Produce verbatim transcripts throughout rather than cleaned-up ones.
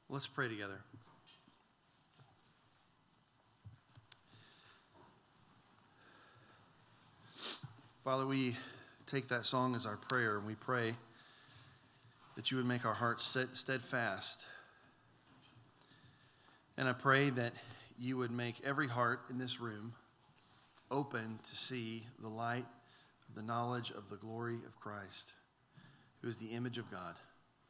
Let's pray together. Father, we take that song as our prayer, and we pray that you would make our hearts steadfast. And I pray that you would make every heart in this room open to see the light of the knowledge of the glory of Christ, who is the image of God.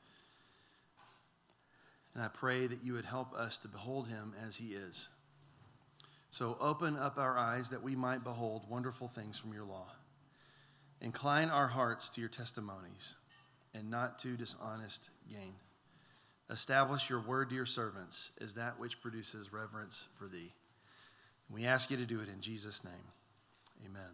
And I pray that you would help us to behold him as he is. So open up our eyes that we might behold wonderful things from your law. Incline our hearts to your testimonies and not to dishonest gain. Establish your word to your servants as that which produces reverence for thee. We ask you to do it in Jesus' name. Amen.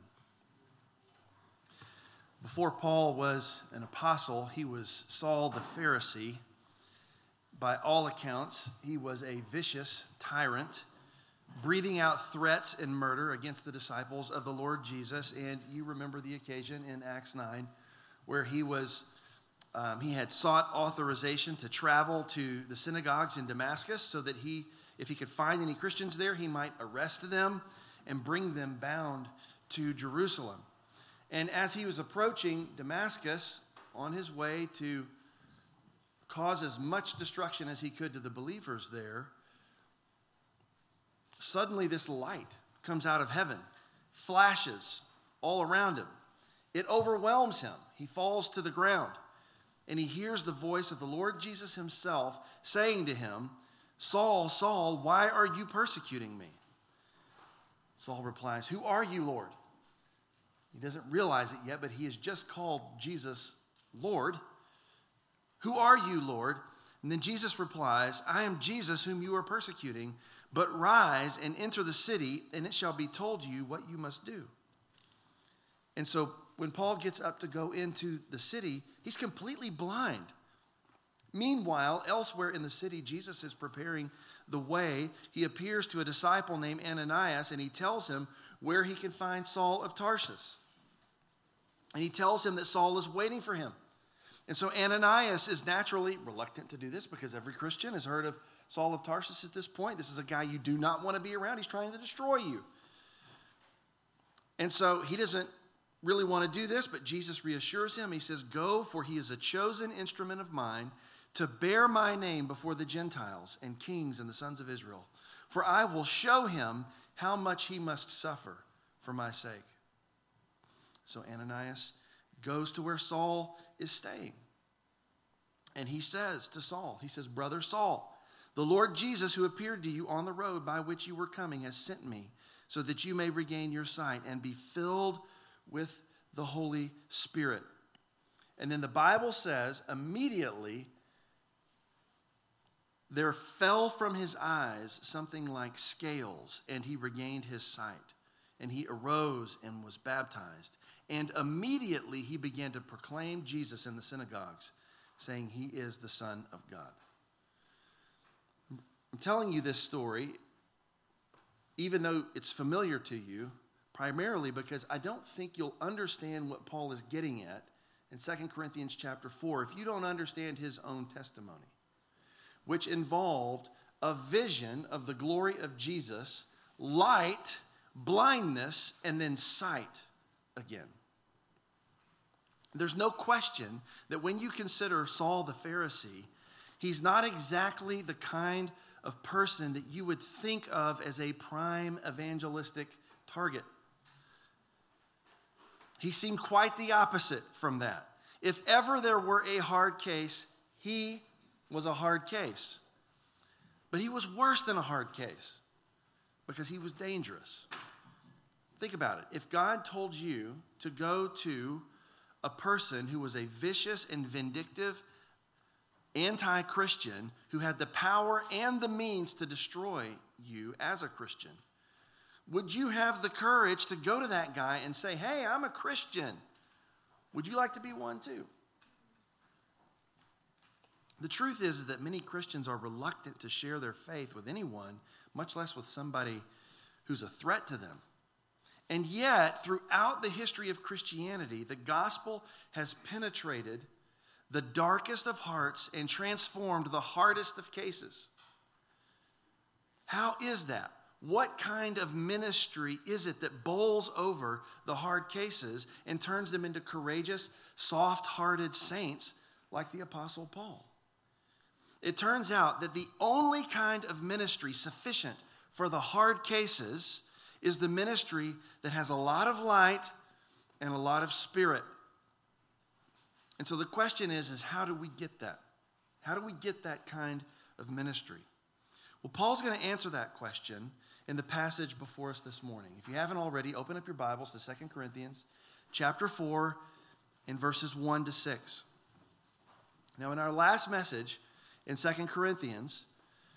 Before Paul was an apostle, he was Saul the Pharisee. By all accounts, he was a vicious tyrant, breathing out threats and murder against the disciples of the Lord Jesus. And you remember the occasion in Acts nine where he was, um, he had sought authorization to travel to the synagogues in Damascus so that he, if he could find any Christians there, he might arrest them and bring them bound to Jerusalem. And as he was approaching Damascus on his way to cause as much destruction as he could to the believers there, suddenly this light comes out of heaven, flashes all around him. It overwhelms him. He falls to the ground, and he hears the voice of the Lord Jesus himself saying to him, "Saul, Saul, why are you persecuting me?" Saul replies, "Who are you, Lord?" He doesn't realize it yet, but he has just called Jesus Lord. "Who are you, Lord?" And then Jesus replies, "I am Jesus whom you are persecuting, but rise and enter the city, and it shall be told you what you must do." And so when Paul gets up to go into the city, he's completely blind. Meanwhile, elsewhere in the city, Jesus is preparing the way. He appears to a disciple named Ananias, and he tells him where he can find Saul of Tarsus. And he tells him that Saul is waiting for him. And so Ananias is naturally reluctant to do this because every Christian has heard of Saul of Tarsus at this point. This is a guy you do not want to be around. He's trying to destroy you. And so he doesn't really want to do this, but Jesus reassures him. He says, "Go, for he is a chosen instrument of mine to bear my name before the Gentiles and kings and the sons of Israel. For I will show him how much he must suffer for my sake." So Ananias goes to where Saul is staying. And he says to Saul, he says, "Brother Saul, the Lord Jesus who appeared to you on the road by which you were coming has sent me so that you may regain your sight and be filled with the Holy Spirit." And then the Bible says immediately there fell from his eyes something like scales, and he regained his sight. And he arose and was baptized. And immediately he began to proclaim Jesus in the synagogues, saying he is the Son of God. I'm telling you this story, even though it's familiar to you, primarily because I don't think you'll understand what Paul is getting at in Second Corinthians chapter four if you don't understand his own testimony, which involved a vision of the glory of Jesus, light, blindness, and then sight again. There's no question that when you consider Saul the Pharisee, he's not exactly the kind of person that you would think of as a prime evangelistic target. He seemed quite the opposite from that. If ever there were a hard case, he was a hard case. But he was worse than a hard case because he was dangerous. Think about it. If God told you to go to a person who was a vicious and vindictive anti-Christian who had the power and the means to destroy you as a Christian, would you have the courage to go to that guy and say, "Hey, I'm a Christian. Would you like to be one too?" The truth is that many Christians are reluctant to share their faith with anyone, much less with somebody who's a threat to them. And yet, throughout the history of Christianity, the gospel has penetrated the darkest of hearts and transformed the hardest of cases. How is that? What kind of ministry is it that bowls over the hard cases and turns them into courageous, soft-hearted saints like the Apostle Paul? It turns out that the only kind of ministry sufficient for the hard cases is the ministry that has a lot of light and a lot of spirit. And so the question is, is how do we get that? How do we get that kind of ministry? Well, Paul's going to answer that question in the passage before us this morning. If you haven't already, open up your Bibles to Second Corinthians chapter four and verses one to six. Now, in our last message in Second Corinthians,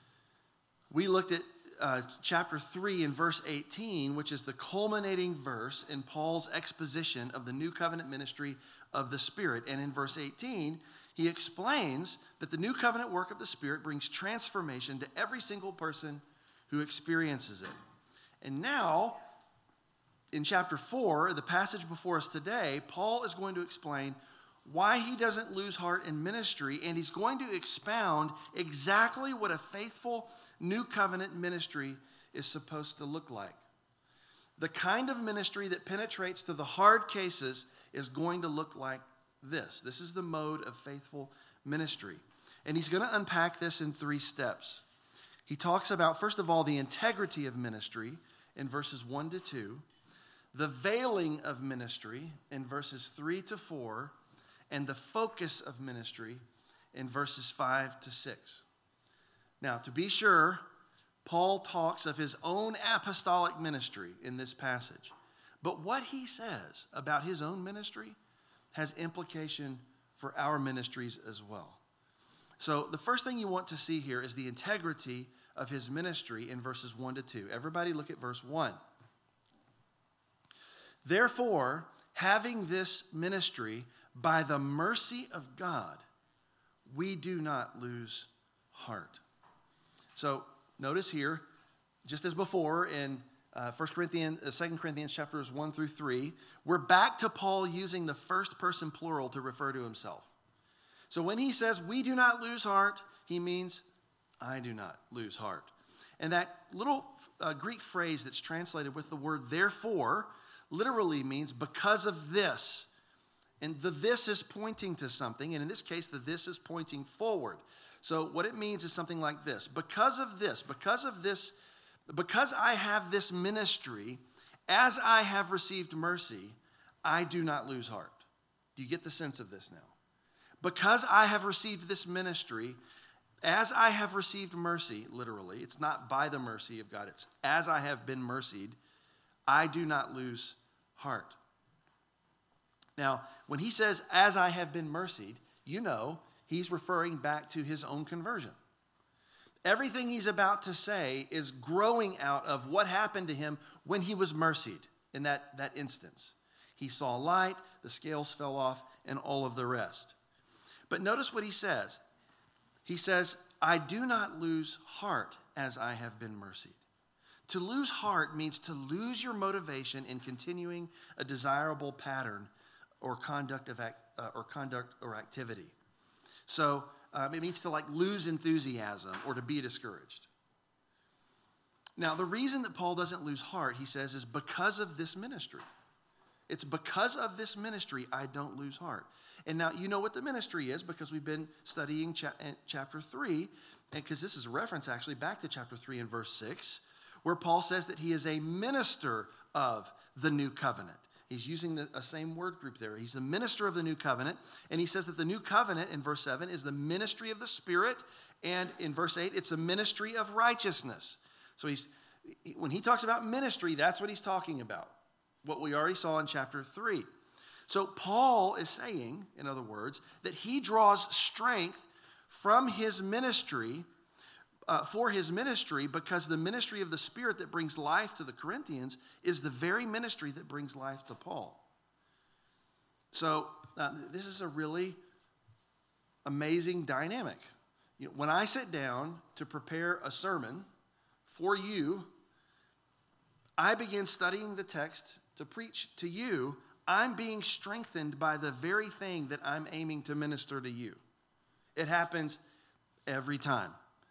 we looked at uh, chapter three and verse eighteen, which is the culminating verse in Paul's exposition of the new covenant ministry of the Spirit. And in verse eighteen, he explains that the new covenant work of the Spirit brings transformation to every single person who experiences it. And now, in chapter four, the passage before us today, Paul is going to explain why he doesn't lose heart in ministry, and he's going to expound exactly what a faithful new covenant ministry is supposed to look like. The kind of ministry that penetrates to the hard cases is going to look like this. This is the mode of faithful ministry. And he's going to unpack this in three steps. He talks about, first of all, the integrity of ministry in verses one to two, the veiling of ministry in verses three to four, and the focus of ministry in verses five to six. Now, to be sure, Paul talks of his own apostolic ministry in this passage. But what he says about his own ministry has implication for our ministries as well. So the first thing you want to see here is the integrity of his ministry in verses one to two. Everybody look at verse one. Therefore, having this ministry by the mercy of God, we do not lose heart. So notice here, just as before in uh, First Corinthians, uh, Second Corinthians chapters one through three, we're back to Paul using the first person plural to refer to himself. So when he says we do not lose heart, he means I do not lose heart. And that little uh, Greek phrase that's translated with the word therefore literally means because of this. And the this is pointing to something, and in this case, the this is pointing forward. So what it means is something like this. Because of this, because of this, because I have this ministry, as I have received mercy, I do not lose heart. Do you get the sense of this now? Because I have received this ministry, as I have received mercy, literally, it's not by the mercy of God, it's as I have been mercied, I do not lose heart. Now, when he says, as I have been mercied, you know he's referring back to his own conversion. Everything he's about to say is growing out of what happened to him when he was mercied in that, that instance. He saw light, the scales fell off, and all of the rest. But notice what he says. He says, I do not lose heart as I have been mercied. To lose heart means to lose your motivation in continuing a desirable pattern or conduct of act, uh, or conduct or activity. So um, it means to like lose enthusiasm or to be discouraged. Now, the reason that Paul doesn't lose heart, he says, is because of this ministry. It's because of this ministry I don't lose heart. And now you know what the ministry is because we've been studying cha- chapter three, and because this is a reference actually back to chapter three and verse six, where Paul says that he is a minister of the new covenant. He's using the a same word group there. He's the minister of the new covenant. And he says that the new covenant in verse seven is the ministry of the Spirit. And in verse eight, it's a ministry of righteousness. So he's when he talks about ministry, that's what he's talking about. What we already saw in chapter three. So Paul is saying, in other words, that he draws strength from his ministry, uh, for his ministry, because the ministry of the Spirit that brings life to the Corinthians is the very ministry that brings life to Paul. So uh, this is a really amazing dynamic. You know, when I sit down to prepare a sermon for you, I begin studying the text to preach to you I'm being strengthened by the very thing that I'm aiming to minister to you. It happens every time.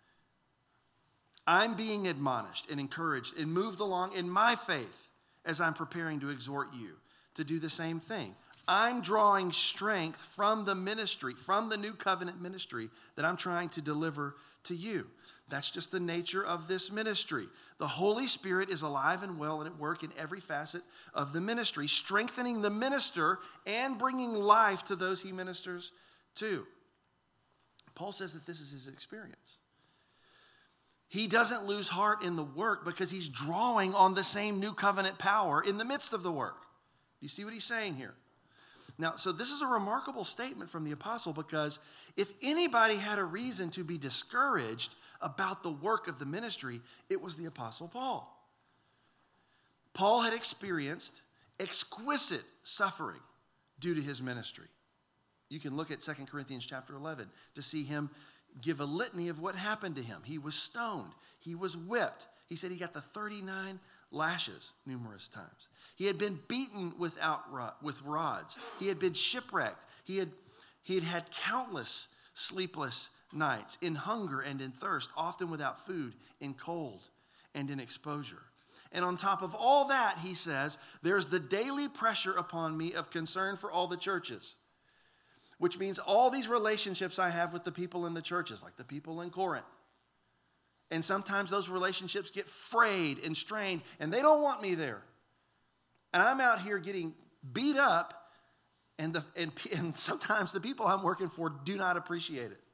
I'm being admonished and encouraged and moved along in my faith as I'm preparing to exhort you to do the same thing. I'm drawing strength from the ministry, from the new covenant ministry that I'm trying to deliver to you. That's just the nature of this ministry. The Holy Spirit is alive and well and at work in every facet of the ministry, strengthening the minister and bringing life to those he ministers to. Paul says that this is his experience. He doesn't lose heart in the work because he's drawing on the same new covenant power in the midst of the work. You see what he's saying here? Now, so this is a remarkable statement from the apostle, because if anybody had a reason to be discouraged about the work of the ministry, it was the apostle Paul. Paul had experienced exquisite suffering due to his ministry. You can look at Second Corinthians chapter eleven to see him give a litany of what happened to him. He was stoned. He was whipped. He said he got the thirty-nine lashes numerous times. He had been beaten without rod, with rods. He had been shipwrecked. He had, he had had countless sleepless nights in hunger and in thirst, often without food, in cold and in exposure. And on top of all that, he says, there's the daily pressure upon me of concern for all the churches, which means all these relationships I have with the people in the churches, like the people in Corinth. And sometimes those relationships get frayed and strained, and they don't want me there. And I'm out here getting beat up, and, the, and, and sometimes the people I'm working for do not appreciate it.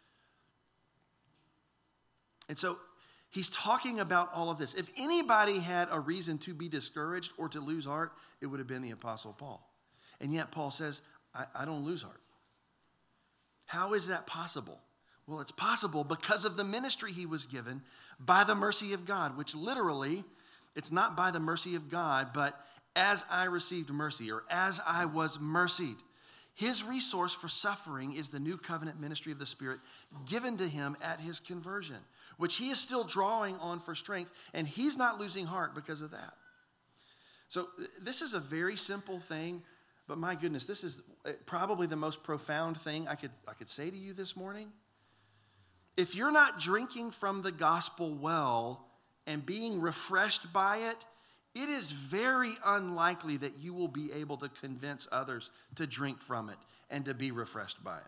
And so he's talking about all of this. If anybody had a reason to be discouraged or to lose heart, it would have been the Apostle Paul. And yet Paul says, I, I don't lose heart. How is that possible? Well, it's possible because of the ministry he was given by the mercy of God, which literally, it's not by the mercy of God, but as I received mercy, or as I was mercied. His resource for suffering is the new covenant ministry of the Spirit given to him at his conversion, which he is still drawing on for strength, and he's not losing heart because of that. So this is a very simple thing, but my goodness, this is probably the most profound thing I could, I could say to you this morning. If you're not drinking from the gospel well and being refreshed by it, it is very unlikely that you will be able to convince others to drink from it and to be refreshed by it.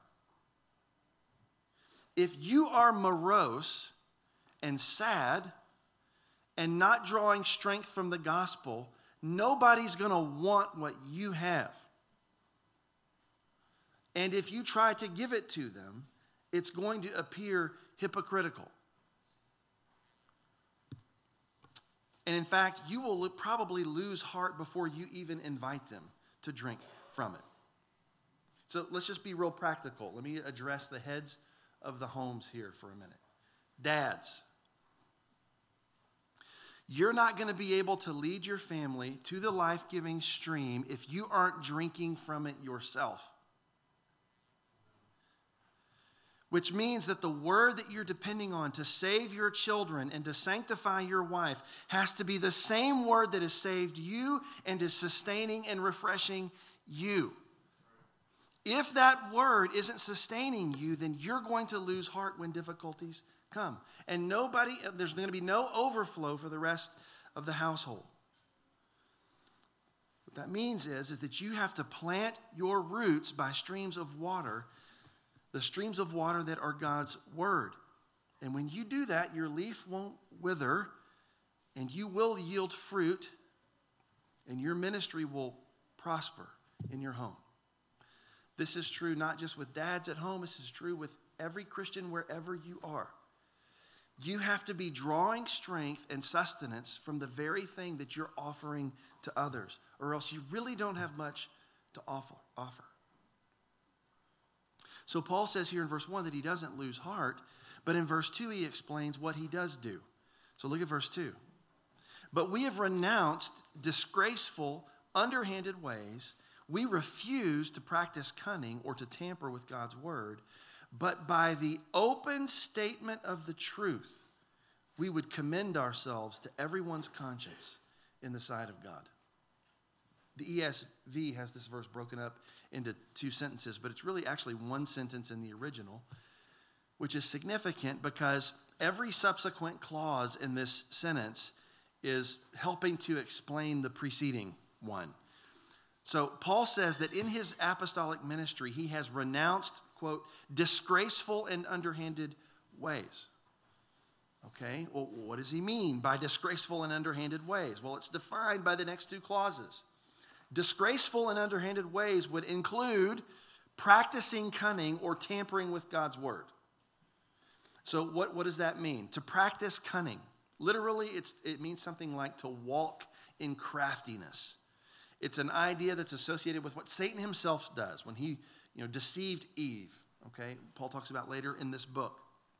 If you are morose and sad and not drawing strength from the gospel, nobody's going to want what you have. And if you try to give it to them, it's going to appear hypocritical. And in fact, you will probably lose heart before you even invite them to drink from it. So let's just be real practical. Let me address the heads of the homes here for a minute. Dads, you're not going to be able to lead your family to the life-giving stream if you aren't drinking from it yourself. Which means that the word that you're depending on to save your children and to sanctify your wife has to be the same word that has saved you and is sustaining and refreshing you. If that word isn't sustaining you, then you're going to lose heart when difficulties come. And nobody, there's going to be no overflow for the rest of the household. What that means is, is that you have to plant your roots by streams of water, the streams of water that are God's word. And when you do that, your leaf won't wither, and you will yield fruit, and your ministry will prosper in your home. This is true not just with dads at home, this is true with every Christian wherever you are. You have to be drawing strength and sustenance from the very thing that you're offering to others, or else you really don't have much to offer. offer. So Paul says here in verse one that he doesn't lose heart, but in verse two he explains what he does do. So look at verse two. But we have renounced disgraceful, underhanded ways. We refuse to practice cunning or to tamper with God's word, but by the open statement of the truth, we would commend ourselves to everyone's conscience in the sight of God. The E S V has this verse broken up into two sentences, but it's really actually one sentence in the original, which is significant because every subsequent clause in this sentence is helping to explain the preceding one. So Paul says that in his apostolic ministry, he has renounced, quote, disgraceful and underhanded ways. Okay, well, what does he mean by disgraceful and underhanded ways? Well, it's defined by the next two clauses. Disgraceful and underhanded ways would include practicing cunning or tampering with God's word. So what, what does that mean? To practice cunning. Literally, it's, it means something like to walk in craftiness. It's an idea that's associated with what Satan himself does when he, you know, deceived Eve. Okay, Paul talks about later in this book.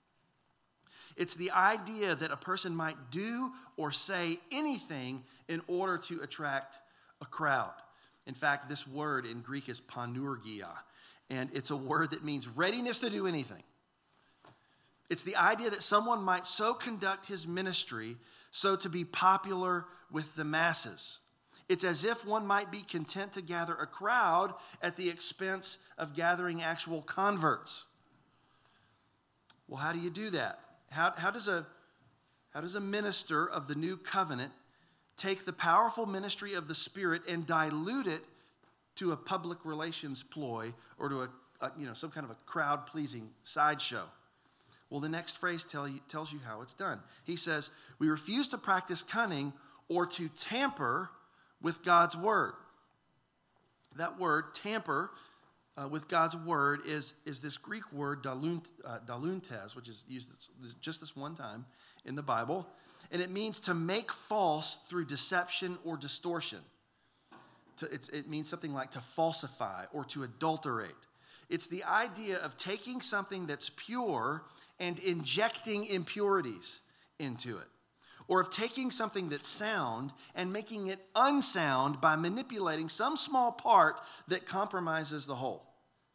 It's the idea that a person might do or say anything in order to attract a crowd. In fact, this word in Greek is paneurgia, and it's a word that means readiness to do anything. It's the idea that someone might so conduct his ministry so to be popular with the masses. It's as if one might be content to gather a crowd at the expense of gathering actual converts. Well, how do you do that? How, how, does a, how does a minister of the new covenant take the powerful ministry of the Spirit and dilute it to a public relations ploy or to a, a you know some kind of a crowd-pleasing sideshow? Well, the next phrase tell you, tells you how it's done. He says, we refuse to practice cunning or to tamper with God's word. That word, tamper uh, with God's word, is, is this Greek word, dalunt, uh, daluntes, which is used just this one time in the Bible. And it means to make false through deception or distortion. To, it's, it means something like to falsify or to adulterate. It's the idea of taking something that's pure and injecting impurities into it. Or of taking something that's sound and making it unsound by manipulating some small part that compromises the whole.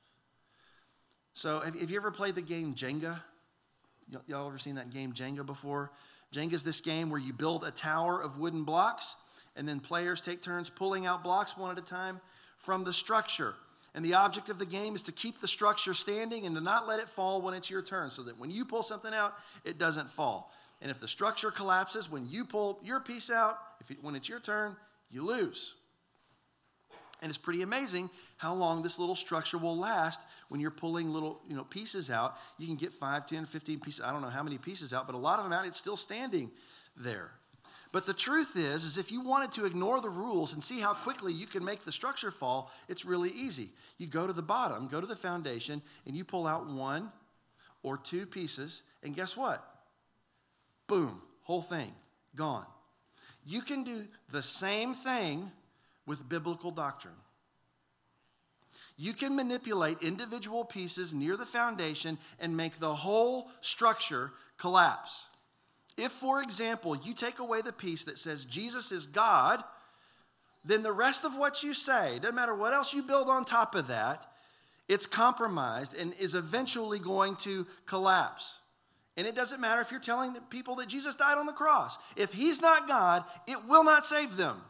So have, have you ever played the game Jenga? Y- y'all ever seen that game Jenga before? Jenga is this game where you build a tower of wooden blocks, and then players take turns pulling out blocks one at a time from the structure. And the object of the game is to keep the structure standing and to not let it fall when it's your turn, so that when you pull something out, it doesn't fall. And if the structure collapses when you pull your piece out, if it, when it's your turn, you lose. And it's pretty amazing how long this little structure will last when you're pulling little you know, pieces out. You can get five, ten, fifteen pieces. I don't know how many pieces out, but a lot of them out, it's still standing there. But the truth is, is if you wanted to ignore the rules and see how quickly you can make the structure fall, it's really easy. You go to the bottom, go to the foundation, and you pull out one or two pieces, and guess what? Boom, whole thing, gone. You can do the same thing with biblical doctrine. You can manipulate individual pieces near the foundation and make the whole structure collapse. If, for example, you take away the piece that says Jesus is God, then the rest of what you say, doesn't matter what else you build on top of that, it's compromised and is eventually going to collapse. And it doesn't matter if you're telling the people that Jesus died on the cross. If he's not God, it will not save them.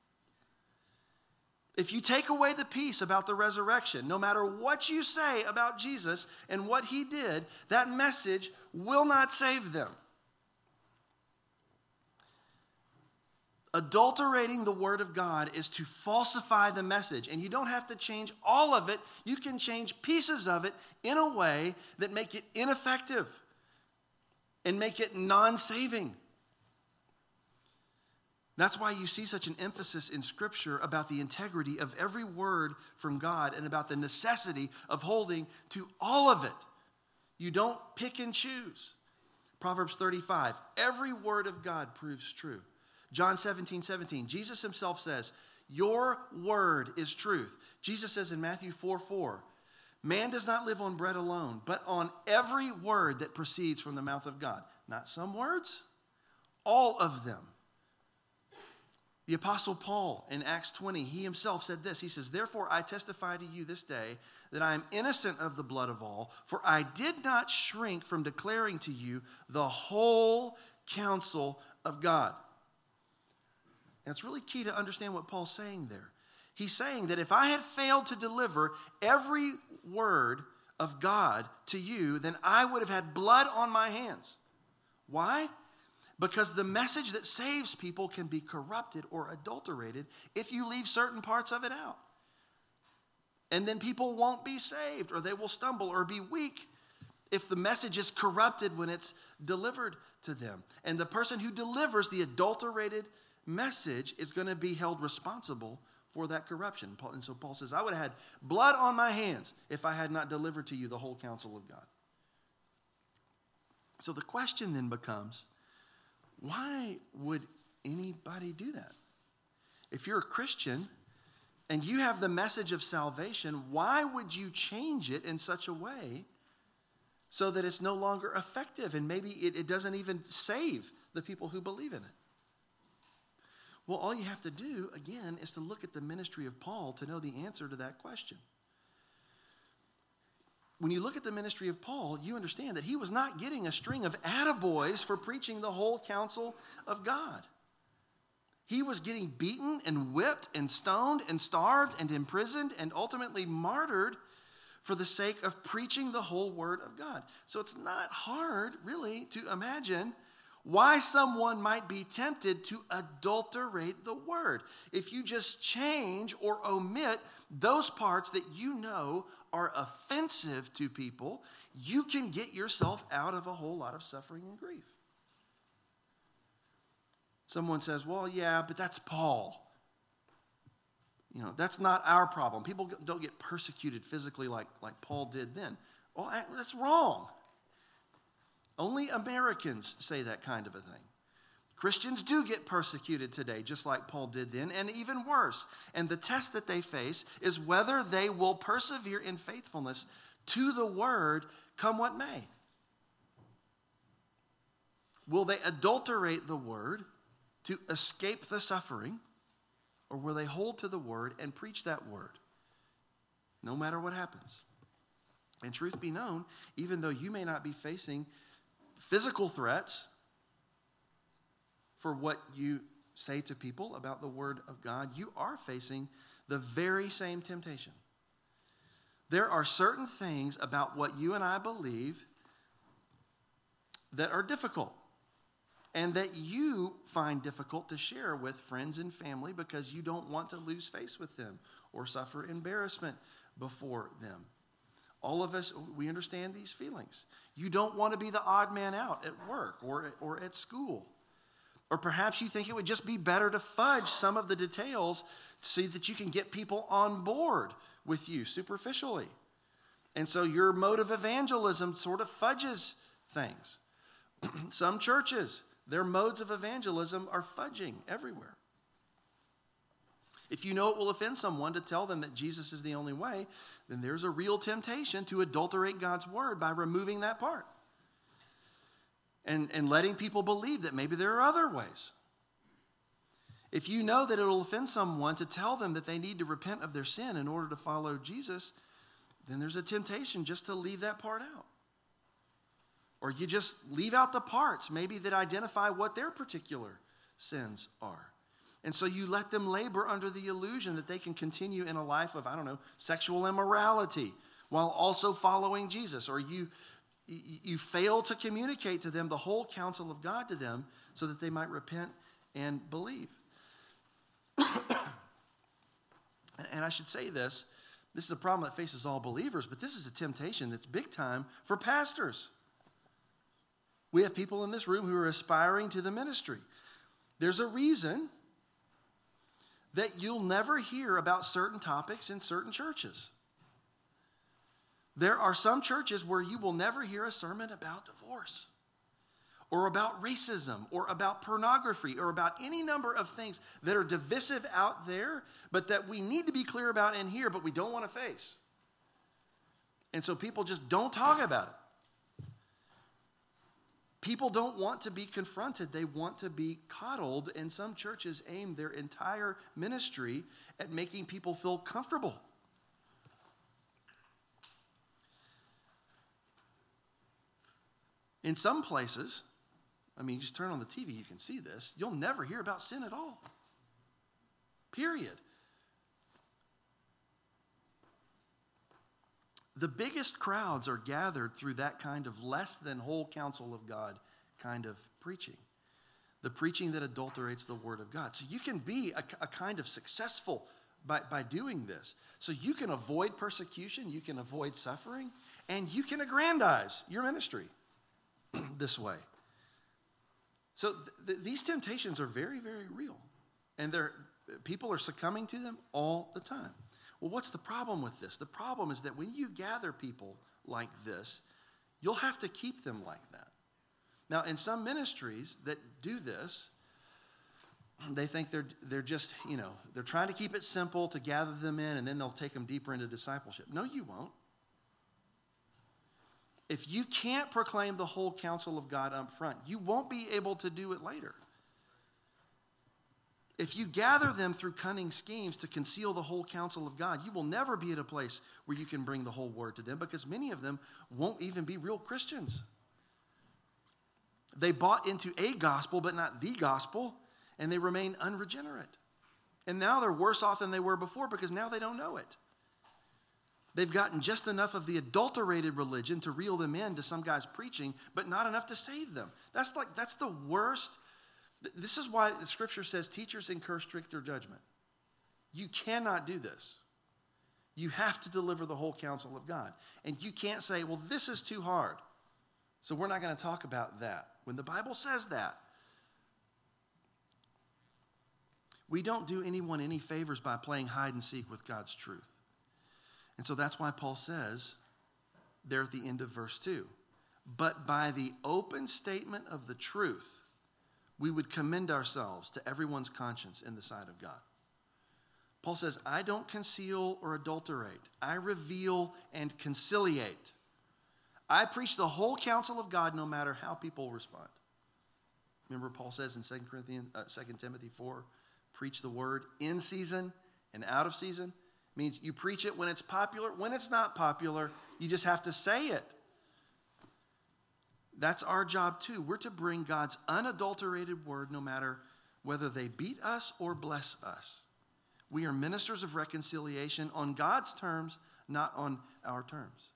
If you take away the piece about the resurrection, no matter what you say about Jesus and what he did, that message will not save them. Adulterating the word of God is to falsify the message. And you don't have to change all of it. You can change pieces of it in a way that make it ineffective and make it non-saving. That's why you see such an emphasis in Scripture about the integrity of every word from God and about the necessity of holding to all of it. You don't pick and choose. Proverbs thirty-five, every word of God proves true. John seventeen, seventeen, Jesus himself says, your word is truth. Jesus says in Matthew four, four, man does not live on bread alone, but on every word that proceeds from the mouth of God. Not some words, all of them. The Apostle Paul in Acts twenty, he himself said this. He says, therefore I testify to you this day that I am innocent of the blood of all, for I did not shrink from declaring to you the whole counsel of God. And it's really key to understand what Paul's saying there. He's saying that if I had failed to deliver every word of God to you, then I would have had blood on my hands. Why? Because the message that saves people can be corrupted or adulterated if you leave certain parts of it out. And then people won't be saved, or they will stumble or be weak if the message is corrupted when it's delivered to them. And the person who delivers the adulterated message is going to be held responsible for that corruption. And so Paul says, I would have had blood on my hands if I had not delivered to you the whole counsel of God. So the question then becomes, why would anybody do that? If you're a Christian and you have the message of salvation, why would you change it in such a way so that it's no longer effective and maybe it, it doesn't even save the people who believe in it? Well, all you have to do, again, is to look at the ministry of Paul to know the answer to that question. When you look at the ministry of Paul, you understand that he was not getting a string of attaboys for preaching the whole counsel of God. He was getting beaten and whipped and stoned and starved and imprisoned and ultimately martyred for the sake of preaching the whole word of God. So it's not hard, really, to imagine why someone might be tempted to adulterate the word. If you just change or omit those parts that you know are offensive to people, you can get yourself out of a whole lot of suffering and grief. Someone says, well, yeah, but that's Paul. You know, that's not our problem. People don't get persecuted physically like, like Paul did then. Well, that's wrong. Only Americans say that kind of a thing. Christians do get persecuted today, just like Paul did then, and even worse. And the test that they face is whether they will persevere in faithfulness to the word, come what may. Will they adulterate the word to escape the suffering, or will they hold to the word and preach that word, no matter what happens? And truth be known, even though you may not be facing physical threats for what you say to people about the word of God, you are facing the very same temptation. There are certain things about what you and I believe that are difficult and that you find difficult to share with friends and family because you don't want to lose face with them or suffer embarrassment before them. All of us, we understand these feelings. You don't want to be the odd man out at work or, or at school. Or perhaps you think it would just be better to fudge some of the details so that you can get people on board with you superficially. And so your mode of evangelism sort of fudges things. Some churches, their modes of evangelism are fudging everywhere. If you know it will offend someone to tell them that Jesus is the only way, then there's a real temptation to adulterate God's word by removing that part. And, and letting people believe that maybe there are other ways. If you know that it will offend someone to tell them that they need to repent of their sin in order to follow Jesus, then there's a temptation just to leave that part out. Or you just leave out the parts maybe that identify what their particular sins are. And so you let them labor under the illusion that they can continue in a life of, I don't know, sexual immorality while also following Jesus. Or you, you fail to communicate to them the whole counsel of God to them so that they might repent and believe. And I should say this, this is a problem that faces all believers, but this is a temptation that's big time for pastors. We have people in this room who are aspiring to the ministry. There's a reason that you'll never hear about certain topics in certain churches. There are some churches where you will never hear a sermon about divorce or about racism or about pornography or about any number of things that are divisive out there, but that we need to be clear about in here, but we don't want to face. And so people just don't talk about it. People don't want to be confronted. They want to be coddled, and some churches aim their entire ministry at making people feel comfortable. In some places, I mean, just turn on the T V, you can see this, you'll never hear about sin at all. Period. The biggest crowds are gathered through that kind of less than whole counsel of God kind of preaching. The preaching that adulterates the word of God. So you can be a, a kind of successful by, by doing this. So you can avoid persecution, you can avoid suffering, and you can aggrandize your ministry this way. So th- th- these temptations are very, very real. And they're, people are succumbing to them all the time. Well, what's the problem with this? The problem is that when you gather people like this, you'll have to keep them like that. Now, in some ministries that do this, they think they're they're just, you know, they're trying to keep it simple to gather them in, and then they'll take them deeper into discipleship. No, you won't. If you can't proclaim the whole counsel of God up front, you won't be able to do it later. If you gather them through cunning schemes to conceal the whole counsel of God, you will never be at a place where you can bring the whole word to them, because many of them won't even be real Christians. They bought into a gospel, but not the gospel, and they remain unregenerate. And now they're worse off than they were before, because now they don't know it. They've gotten just enough of the adulterated religion to reel them in to some guy's preaching, but not enough to save them. That's like that's the worst. This is why the scripture says teachers incur stricter judgment. You cannot do this. You have to deliver the whole counsel of God. And you can't say, well, this is too hard, so we're not going to talk about that. When the Bible says that, we don't do anyone any favors by playing hide and seek with God's truth. And so that's why Paul says there at the end of verse two, but by the open statement of the truth, we would commend ourselves to everyone's conscience in the sight of God. Paul says, I don't conceal or adulterate. I reveal and conciliate. I preach the whole counsel of God no matter how people respond. Remember Paul says in Second Corinthians, uh, Second Timothy four, preach the word in season and out of season. It means you preach it when it's popular. When it's not popular, you just have to say it. That's our job too. We're to bring God's unadulterated word no matter whether they beat us or bless us. We are ministers of reconciliation on God's terms, not on our terms.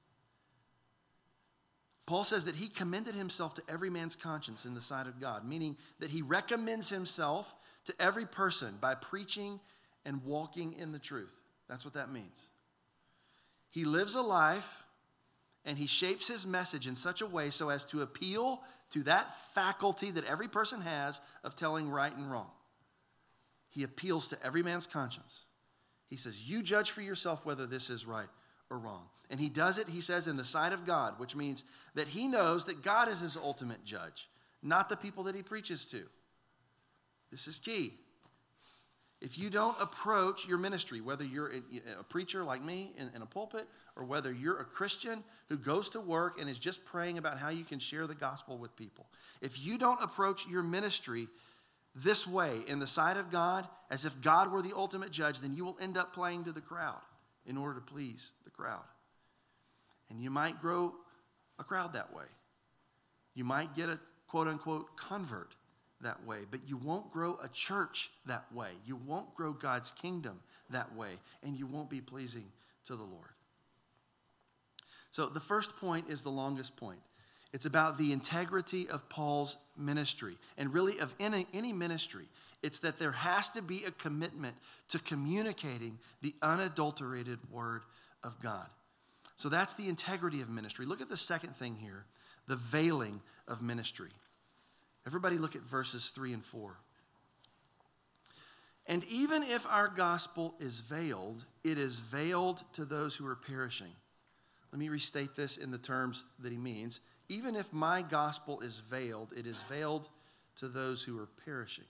Paul says that he commended himself to every man's conscience in the sight of God, meaning that he recommends himself to every person by preaching and walking in the truth. That's what that means. He lives a life and he shapes his message in such a way so as to appeal to that faculty that every person has of telling right and wrong. He appeals to every man's conscience. He says, you judge for yourself whether this is right or wrong. And he does it, he says, in the sight of God, which means that he knows that God is his ultimate judge, not the people that he preaches to. This is key. If you don't approach your ministry, whether you're a preacher like me in a pulpit, or whether you're a Christian who goes to work and is just praying about how you can share the gospel with people, if you don't approach your ministry this way in the sight of God, as if God were the ultimate judge, then you will end up playing to the crowd in order to please the crowd. And you might grow a crowd that way. You might get a quote-unquote convert that way, but you won't grow a church that way. You won't grow God's kingdom that way, and you won't be pleasing to the Lord. So the first point is the longest point. It's about the integrity of Paul's ministry, and really of any, any ministry. It's that there has to be a commitment to communicating the unadulterated word of God. So that's the integrity of ministry. Look at the second thing here, the veiling of ministry. Everybody look at verses three and four. And even if our gospel is veiled, it is veiled to those who are perishing. Let me restate this in the terms that he means. Even if my gospel is veiled, it is veiled to those who are perishing.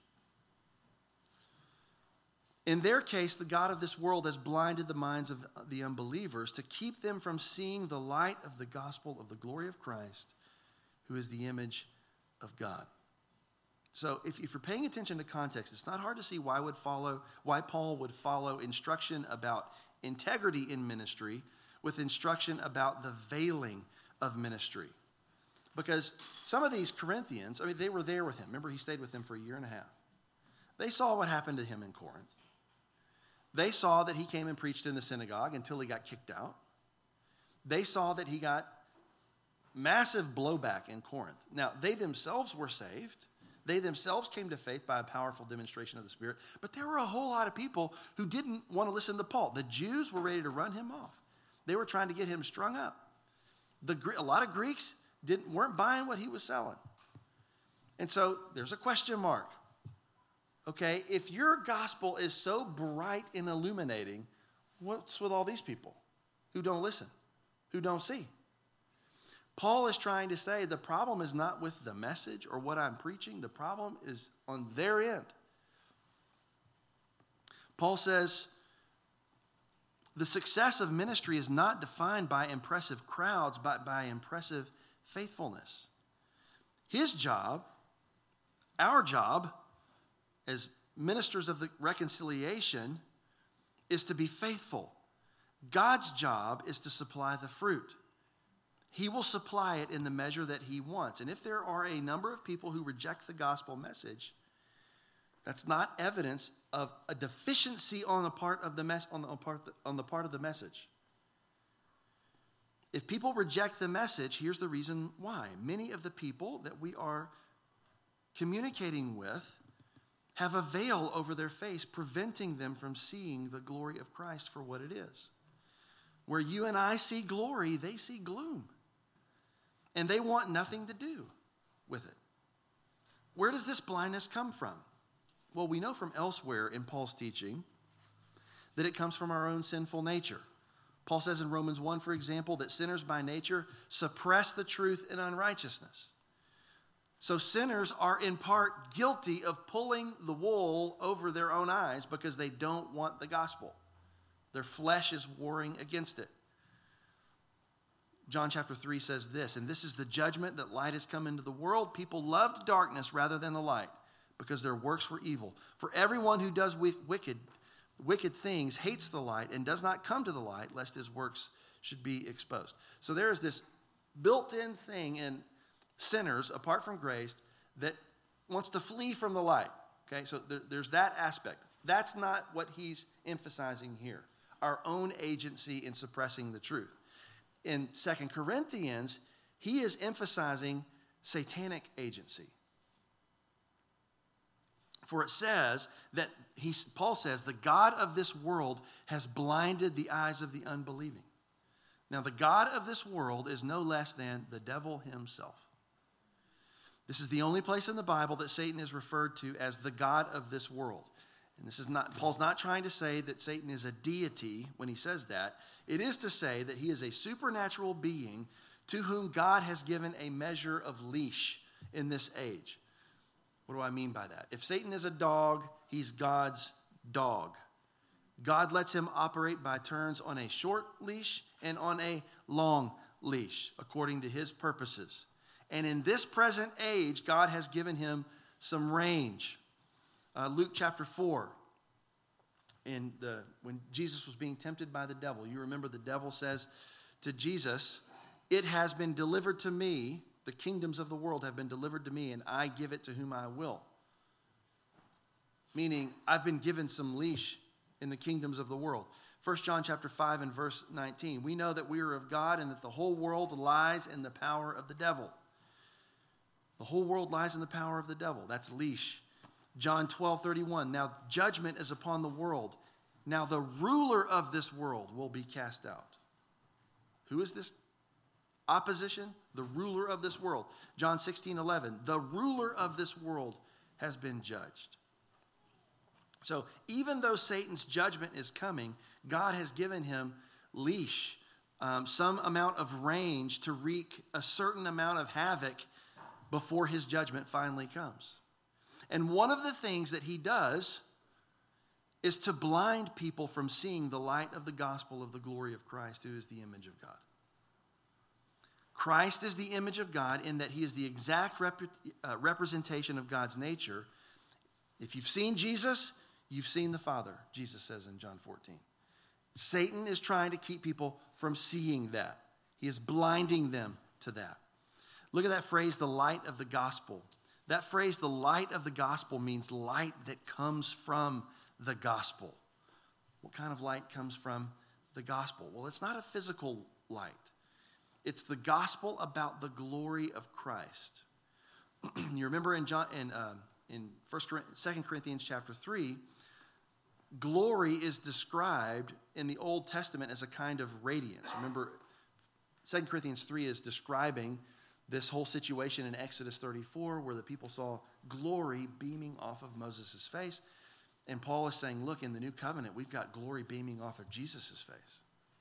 In their case, the God of this world has blinded the minds of the unbelievers to keep them from seeing the light of the gospel of the glory of Christ, who is the image of God. So if, if you're paying attention to context, it's not hard to see why would follow why Paul would follow instruction about integrity in ministry with instruction about the veiling of ministry. Because some of these Corinthians, I mean, they were there with him. Remember, he stayed with them for a year and a half. They saw what happened to him in Corinth. They saw that he came and preached in the synagogue until he got kicked out. they saw that he got massive blowback in Corinth. Now, they themselves were saved. They themselves came to faith by a powerful demonstration of the Spirit. But there were a whole lot of people who didn't want to listen to Paul. The Jews were ready to run him off. They were trying to get him strung up. The, a lot of Greeks didn't, weren't buying what he was selling. And so there's a question mark. Okay, if your gospel is so bright and illuminating, what's with all these people who don't listen, who don't see? Paul is trying to say the problem is not with the message or what I'm preaching. The problem is on their end. Paul says the success of ministry is not defined by impressive crowds, but by impressive faithfulness. His job, our job as ministers of the reconciliation, is to be faithful. God's job is to supply the fruit. He will supply it in the measure that he wants. And if there are a number of people who reject the gospel message, that's not evidence of a deficiency on the part of the mes- on the on part on the part of the message. If people reject the message, here's the reason why. Many of the people that we are communicating with have a veil over their face, preventing them from seeing the glory of Christ for what it is. Where you and I see glory, they see gloom. And they want nothing to do with it. Where does this blindness come from? Well, we know from elsewhere in Paul's teaching that it comes from our own sinful nature. Paul says in Romans one, for example, that sinners by nature suppress the truth in unrighteousness. So sinners are in part guilty of pulling the wool over their own eyes because they don't want the gospel. Their flesh is warring against it. John chapter three says this, and this is the judgment that light has come into the world. People loved darkness rather than the light because their works were evil. For everyone who does wicked, wicked things hates the light and does not come to the light lest his works should be exposed. So there is this built-in thing in sinners, apart from grace, that wants to flee from the light. Okay, so there, there's that aspect. That's not what he's emphasizing here. Our own agency in suppressing the truth. In Second Corinthians, he is emphasizing satanic agency. For it says that, he, Paul says, the God of this world has blinded the eyes of the unbelieving. Now, the God of this world is no less than the devil himself. This is the only place in the Bible that Satan is referred to as the God of this world. And this is not, Paul's not trying to say that Satan is a deity when he says that. It is to say that he is a supernatural being to whom God has given a measure of leash in this age. What do I mean by that? If Satan is a dog, he's God's dog. God lets him operate by turns on a short leash and on a long leash, according to his purposes. And in this present age, God has given him some range. Uh, Luke chapter four, in the, when Jesus was being tempted by the devil, you remember the devil says to Jesus, "It has been delivered to me, the kingdoms of the world have been delivered to me, and I give it to whom I will." Meaning, I've been given some leash in the kingdoms of the world. First John chapter five and verse nineteen, we know that we are of God and that the whole world lies in the power of the devil. The whole world lies in the power of the devil. That's leash. John twelve thirty-one, now judgment is upon the world. Now the ruler of this world will be cast out. Who is this opposition? The ruler of this world. John sixteen eleven, the ruler of this world has been judged. So even though Satan's judgment is coming, God has given him leash, um, some amount of range to wreak a certain amount of havoc before his judgment finally comes. And one of the things that he does is to blind people from seeing the light of the gospel of the glory of Christ, who is the image of God. Christ is the image of God in that he is the exact rep- uh, representation of God's nature. If you've seen Jesus, you've seen the Father, Jesus says in John fourteen. Satan is trying to keep people from seeing that. He is blinding them to that. Look at that phrase, the light of the gospel. That phrase, the light of the gospel, means light that comes from the gospel. What kind of light comes from the gospel? Well, it's not a physical light. It's the gospel about the glory of Christ. You remember in John in um, in First Second Corinthians chapter three, glory is described in the Old Testament as a kind of radiance. Remember, Second Corinthians three is describing this whole situation in Exodus thirty-four, where the people saw glory beaming off of Moses' face. And Paul is saying, look, in the new covenant, we've got glory beaming off of Jesus' face.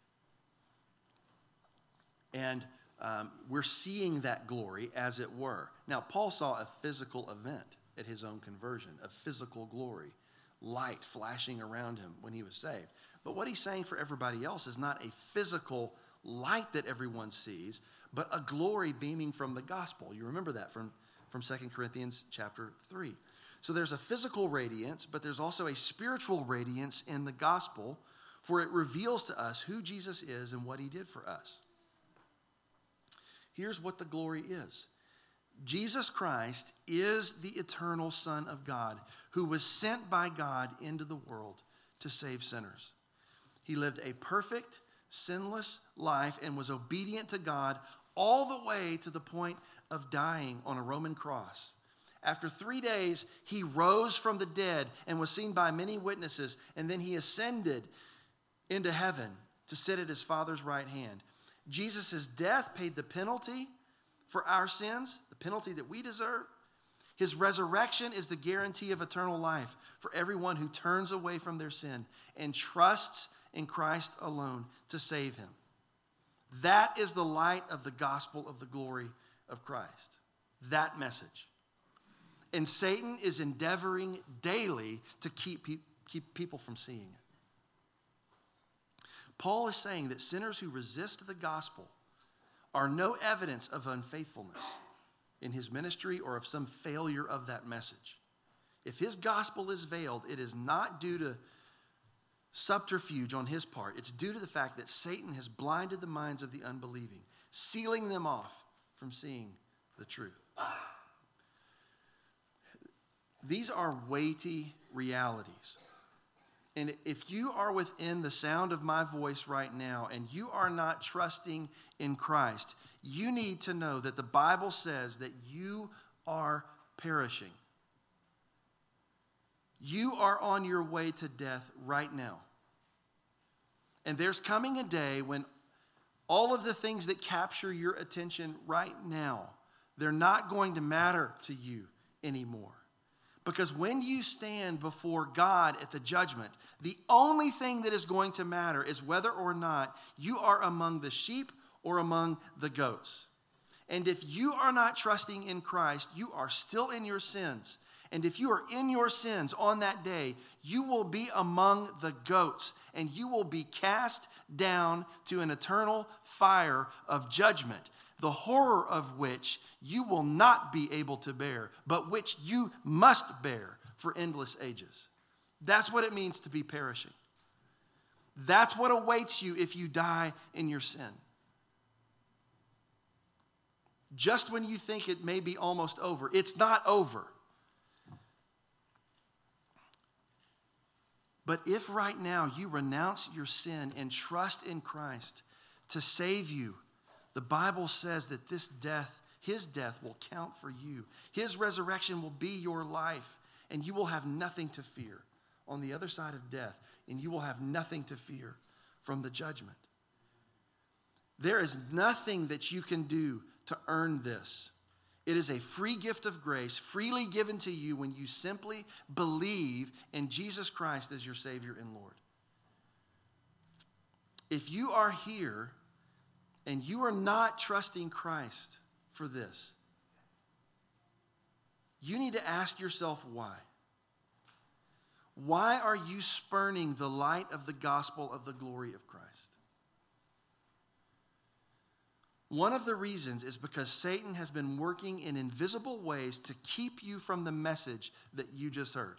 And um, we're seeing that glory, as it were. Now, Paul saw a physical event at his own conversion, a physical glory, light flashing around him when he was saved. But what he's saying for everybody else is not a physical light that everyone sees, but a glory beaming from the gospel. You remember that from, from Second Corinthians chapter three. So there's a physical radiance, but there's also a spiritual radiance in the gospel, for it reveals to us who Jesus is and what he did for us. Here's what the glory is. Jesus Christ is the eternal Son of God, who was sent by God into the world to save sinners. He lived a perfect, sinless life and was obedient to God all the way to the point of dying on a Roman cross. After three days, he rose from the dead and was seen by many witnesses, and then he ascended into heaven to sit at his Father's right hand. Jesus' death paid the penalty for our sins, the penalty that we deserve. His resurrection is the guarantee of eternal life for everyone who turns away from their sin and trusts in Christ alone to save him. That is the light of the gospel of the glory of Christ. That message. And Satan is endeavoring daily to keep, pe- keep people from seeing it. Paul is saying that sinners who resist the gospel are no evidence of unfaithfulness in his ministry or of some failure of that message. If his gospel is veiled, it is not due to subterfuge on his part. It's due to the fact that Satan has blinded the minds of the unbelieving, sealing them off from seeing the truth. These are weighty realities. And if you are within the sound of my voice right now and you are not trusting in Christ, you need to know that the Bible says that you are perishing. You are on your way to death right now. And there's coming a day when all of the things that capture your attention right now, they're not going to matter to you anymore. Because when you stand before God at the judgment, the only thing that is going to matter is whether or not you are among the sheep or among the goats. And if you are not trusting in Christ, you are still in your sins. And if you are in your sins on that day, you will be among the goats, and you will be cast down to an eternal fire of judgment, the horror of which you will not be able to bear, but which you must bear for endless ages. That's what it means to be perishing. That's what awaits you if you die in your sin. Just when you think it may be almost over, it's not over. But if right now you renounce your sin and trust in Christ to save you, the Bible says that this death, his death will count for you. His resurrection will be your life, and you will have nothing to fear on the other side of death, and you will have nothing to fear from the judgment. There is nothing that you can do to earn this. It is a free gift of grace, freely given to you when you simply believe in Jesus Christ as your Savior and Lord. If you are here and you are not trusting Christ for this, you need to ask yourself why. Why are you spurning the light of the gospel of the glory of Christ? One of the reasons is because Satan has been working in invisible ways to keep you from the message that you just heard.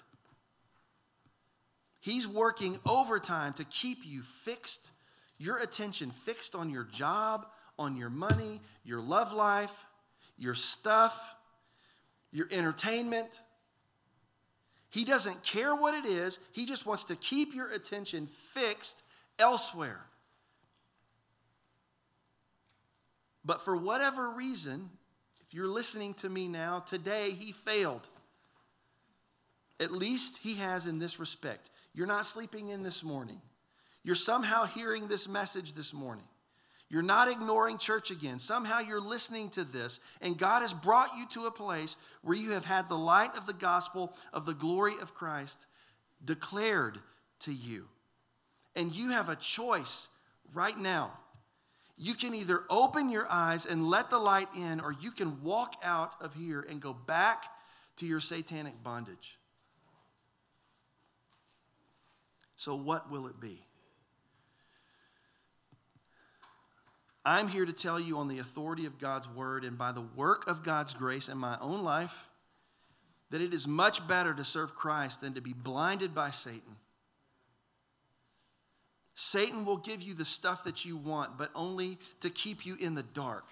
He's working overtime to keep you fixed, your attention fixed on your job, on your money, your love life, your stuff, your entertainment. He doesn't care what it is. He just wants to keep your attention fixed elsewhere. But for whatever reason, if you're listening to me now, today he failed. At least he has in this respect. You're not sleeping in this morning. You're somehow hearing this message this morning. You're not ignoring church again. Somehow you're listening to this, and God has brought you to a place where you have had the light of the gospel of the glory of Christ declared to you. And you have a choice right now. You can either open your eyes and let the light in, or you can walk out of here and go back to your satanic bondage. So what will it be? I'm here to tell you on the authority of God's word and by the work of God's grace in my own life that it is much better to serve Christ than to be blinded by Satan. Satan will give you the stuff that you want, but only to keep you in the dark.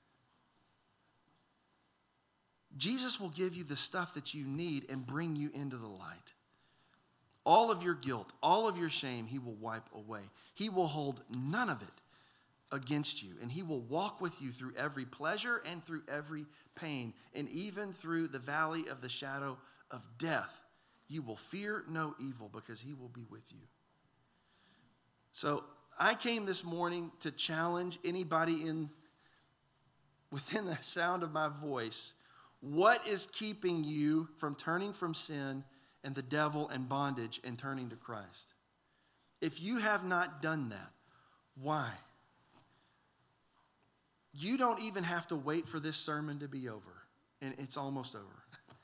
Jesus will give you the stuff that you need and bring you into the light. All of your guilt, all of your shame, he will wipe away. He will hold none of it against you, and he will walk with you through every pleasure and through every pain, and even through the valley of the shadow of death. You will fear no evil because he will be with you. So I came this morning to challenge anybody in within the sound of my voice. What is keeping you from turning from sin and the devil and bondage and turning to Christ? If you have not done that, why? You don't even have to wait for this sermon to be over, and it's almost over.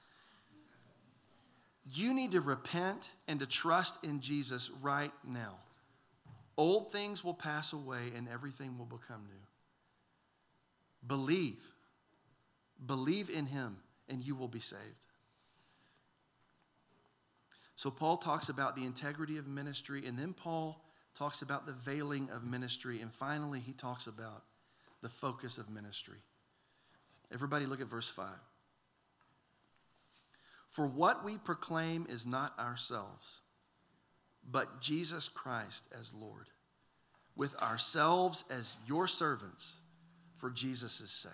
You need to repent and to trust in Jesus right now. Old things will pass away and everything will become new. Believe. Believe in him and you will be saved. So Paul talks about the integrity of ministry, and then Paul talks about the veiling of ministry, and finally he talks about the focus of ministry. Everybody look at verse five. For what we proclaim is not ourselves, but Jesus Christ as Lord, with ourselves as your servants for Jesus' sake.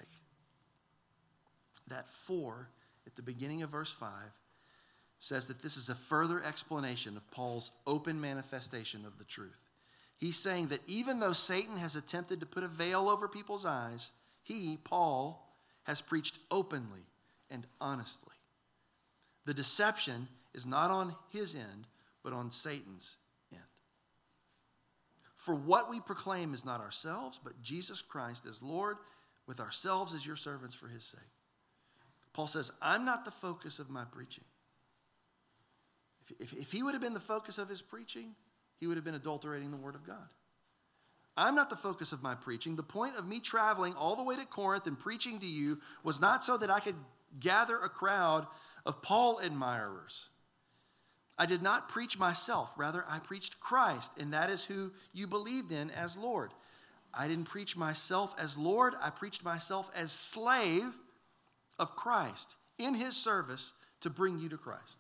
That for, at the beginning of verse five, says that this is a further explanation of Paul's open manifestation of the truth. He's saying that even though Satan has attempted to put a veil over people's eyes, he, Paul, has preached openly and honestly. The deception is not on his end, but on Satan's end. For what we proclaim is not ourselves, but Jesus Christ as Lord, with ourselves as your servants for his sake. Paul says, I'm not the focus of my preaching. If, if, if he would have been the focus of his preaching, he would have been adulterating the word of God. I'm not the focus of my preaching. The point of me traveling all the way to Corinth and preaching to you was not so that I could gather a crowd of Paul admirers. I did not preach myself. Rather, I preached Christ, and that is who you believed in as Lord. I didn't preach myself as Lord. I preached myself as slave of Christ in his service to bring you to Christ.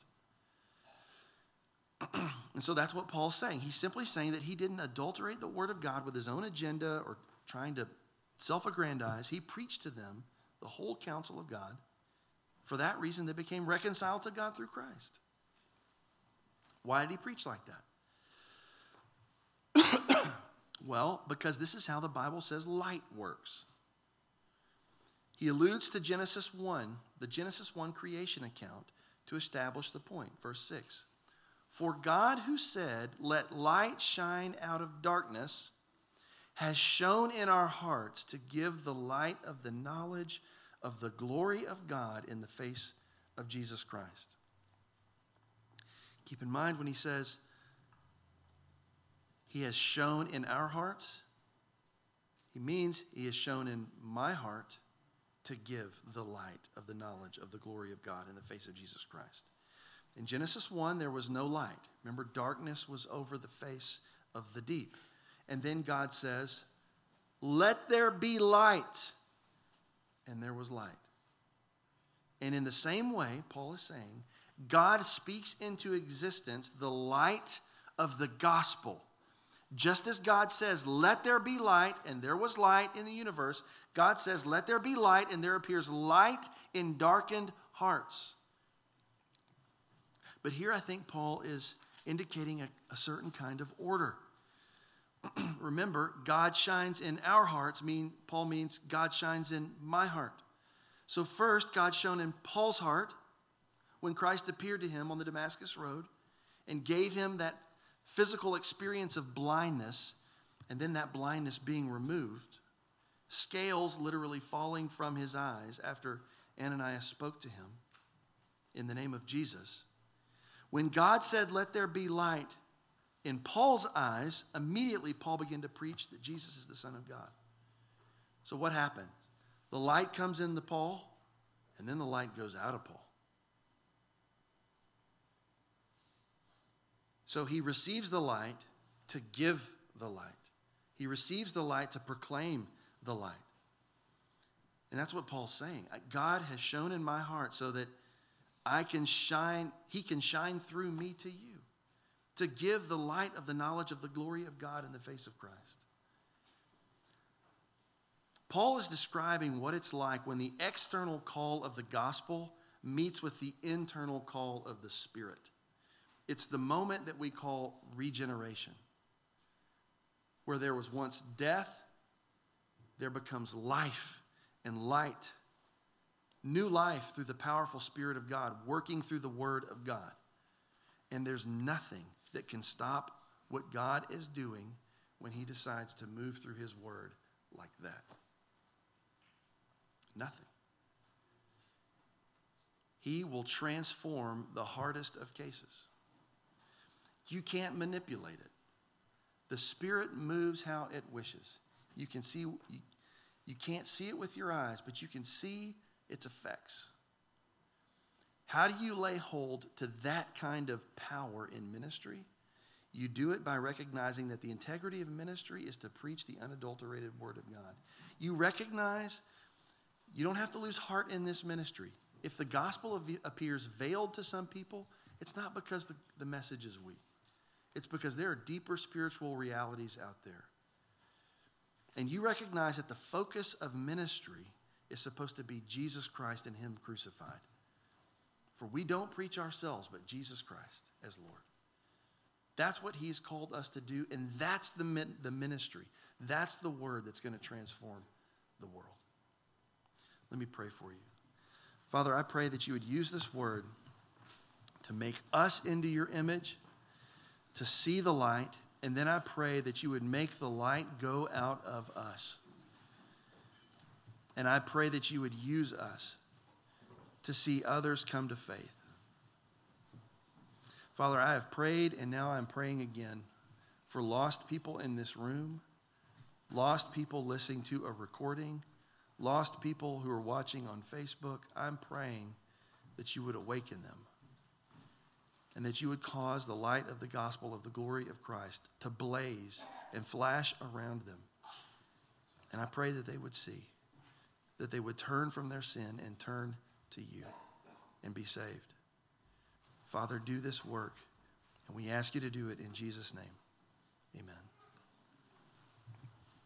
And so that's what Paul's saying. He's simply saying that he didn't adulterate the word of God with his own agenda or trying to self-aggrandize. He preached to them the whole counsel of God. For that reason, they became reconciled to God through Christ. Why did he preach like that? Well, because this is how the Bible says light works. He alludes to Genesis one, the Genesis one creation account, to establish the point. Verse six. For God who said, let light shine out of darkness, has shone in our hearts to give the light of the knowledge of the glory of God in the face of Jesus Christ. Keep in mind when he says, he has shone in our hearts, he means he has shone in my heart to give the light of the knowledge of the glory of God in the face of Jesus Christ. In Genesis one, there was no light. Remember, darkness was over the face of the deep. And then God says, let there be light. And there was light. And in the same way, Paul is saying, God speaks into existence the light of the gospel. Just as God says, let there be light, and there was light in the universe, God says, let there be light, and there appears light in darkened hearts. But here I think Paul is indicating a, a certain kind of order. Remember, God shines in our hearts, mean Paul means God shines in my heart. So first, God shone in Paul's heart when Christ appeared to him on the Damascus Road and gave him that physical experience of blindness, and then that blindness being removed, scales literally falling from his eyes after Ananias spoke to him in the name of Jesus. When God said, let there be light, in Paul's eyes, immediately Paul began to preach that Jesus is the Son of God. So what happened? The light comes into Paul, and then the light goes out of Paul. So he receives the light to give the light. He receives the light to proclaim the light. And that's what Paul's saying. God has shone in my heart so that I can shine, he can shine through me to you, to give the light of the knowledge of the glory of God in the face of Christ. Paul is describing what it's like when the external call of the gospel meets with the internal call of the Spirit. It's the moment that we call regeneration, where there was once death, there becomes life and light, new life through the powerful Spirit of God, working through the Word of God. And there's nothing that can stop what God is doing when he decides to move through his Word like that. Nothing. He will transform the hardest of cases. You can't manipulate it. The Spirit moves how it wishes. You can see, you, you can't see it with your eyes, but you can see its effects. How do you lay hold to that kind of power in ministry? You do it by recognizing that the integrity of ministry is to preach the unadulterated Word of God. You recognize you don't have to lose heart in this ministry. If the gospel appears veiled to some people, it's not because the, the message is weak. It's because there are deeper spiritual realities out there. And you recognize that the focus of ministry is supposed to be Jesus Christ and him crucified. For we don't preach ourselves, but Jesus Christ as Lord. That's what he's called us to do, and that's the, the ministry. That's the word that's going to transform the world. Let me pray for you. Father, I pray that you would use this word to make us into your image, to see the light, and then I pray that you would make the light go out of us. And I pray that you would use us to see others come to faith. Father, I have prayed, and now I'm praying again for lost people in this room, lost people listening to a recording, lost people who are watching on Facebook. I'm praying that you would awaken them and that you would cause the light of the gospel of the glory of Christ to blaze and flash around them. And I pray that they would see, that they would turn from their sin and turn to you and be saved. Father, do this work, and we ask you to do it in Jesus' name. Amen.